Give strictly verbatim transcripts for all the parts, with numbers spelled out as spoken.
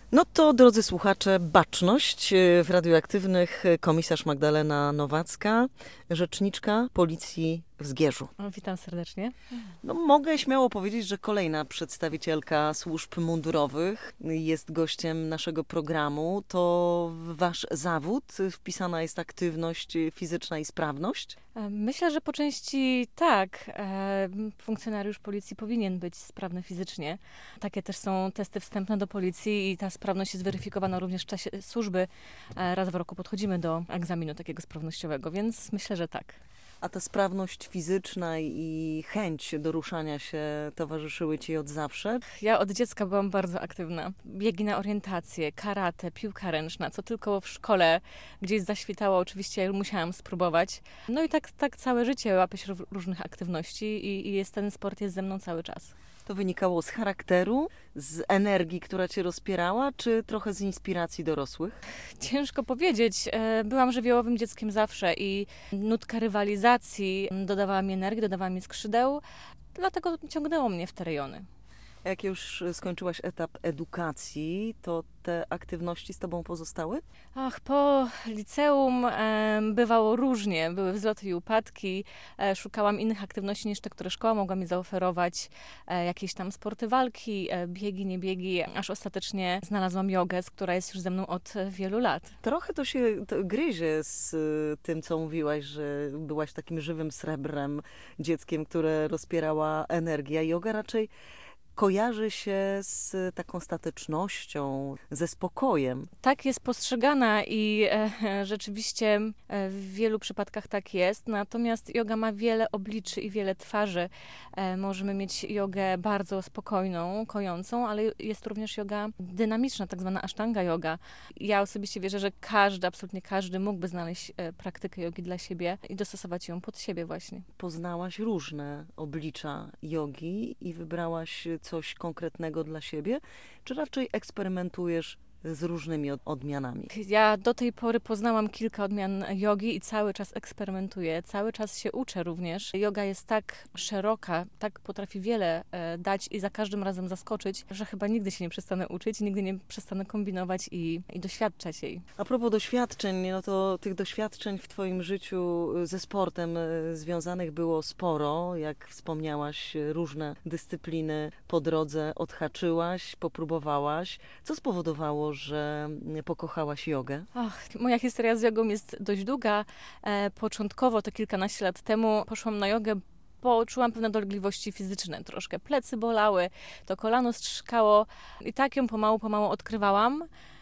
No to, drodzy słuchacze, baczność w Radioaktywnych. Komisarz Magdalena Nowacka, rzeczniczka Policji w Zgierzu. O, witam serdecznie. No, mogę śmiało powiedzieć, że kolejna przedstawicielka służb mundurowych jest gościem naszego programu. To wasz zawód, wpisana jest aktywność fizyczna i sprawność? Myślę, że po części tak. Funkcjonariusz policji powinien być sprawny fizycznie. Takie też są testy wstępne do policji i ta sprawność jest weryfikowana również w czasie służby. Raz w roku podchodzimy do egzaminu takiego sprawnościowego, więc myślę, że tak. A ta sprawność fizyczna i chęć do ruszania się towarzyszyły ci od zawsze? Ja od dziecka byłam bardzo aktywna. Biegi na orientację, karate, piłka ręczna, co tylko w szkole gdzieś zaświtało, oczywiście musiałam spróbować. No i tak, tak całe życie łapię się różnych aktywności i, i jest, ten sport jest ze mną cały czas. To wynikało z charakteru, z energii, która cię rozpierała, czy trochę z inspiracji dorosłych? Ciężko powiedzieć. Byłam żywiołowym dzieckiem zawsze i nutka rywalizacji dodawała mi energii, dodawała mi skrzydeł, dlatego ciągnęło mnie w te rejony. Jak już skończyłaś etap edukacji, to te aktywności z tobą pozostały? Ach, po liceum e, bywało różnie. Były wzloty i upadki. E, szukałam innych aktywności niż te, które szkoła mogła mi zaoferować. E, jakieś tam sporty walki, e, biegi, nie biegi, aż ostatecznie znalazłam jogę, która jest już ze mną od wielu lat. Trochę to się to gryzie z y, tym, co mówiłaś, że byłaś takim żywym srebrem, dzieckiem, które rozpierała energia. Joga raczej kojarzy się z taką statecznością, ze spokojem. Tak jest postrzegana i e, rzeczywiście e, w wielu przypadkach tak jest. Natomiast joga ma wiele obliczy i wiele twarzy. E, możemy mieć jogę bardzo spokojną, kojącą, ale jest również joga dynamiczna, tak zwana asztanga yoga. Ja osobiście wierzę, że każdy, absolutnie każdy mógłby znaleźć e, praktykę jogi dla siebie i dostosować ją pod siebie właśnie. Poznałaś różne oblicza jogi i wybrałaś coś konkretnego dla siebie, czy raczej eksperymentujesz z różnymi odmianami? Ja do tej pory poznałam kilka odmian jogi i cały czas eksperymentuję, cały czas się uczę również. Joga jest tak szeroka, tak potrafi wiele e, dać i za każdym razem zaskoczyć, że chyba nigdy się nie przestanę uczyć, nigdy nie przestanę kombinować i, i doświadczać jej. A propos doświadczeń, no to tych doświadczeń w twoim życiu ze sportem związanych było sporo. Jak wspomniałaś, różne dyscypliny po drodze odhaczyłaś, popróbowałaś. Co spowodowało, że pokochałaś jogę? Och, moja historia z jogą jest dość długa. E, początkowo, to kilkanaście lat temu, poszłam na jogę, bo czułam pewne dolegliwości fizyczne. Troszkę plecy bolały, to kolano strzykało i tak ją pomału, pomału odkrywałam.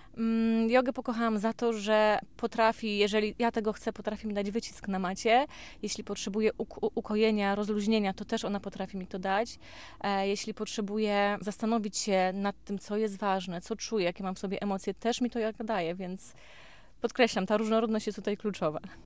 Mm, jogę pokochałam za to, że potrafi, jeżeli ja tego chcę, potrafi mi dać wycisk na macie. Jeśli potrzebuję uk- ukojenia, rozluźnienia, to też ona potrafi mi to dać. E, jeśli potrzebuję zastanowić się nad tym, co jest ważne, co czuję, jakie mam w sobie emocje, też mi to joga daje, więc podkreślam, ta różnorodność jest tutaj kluczowa.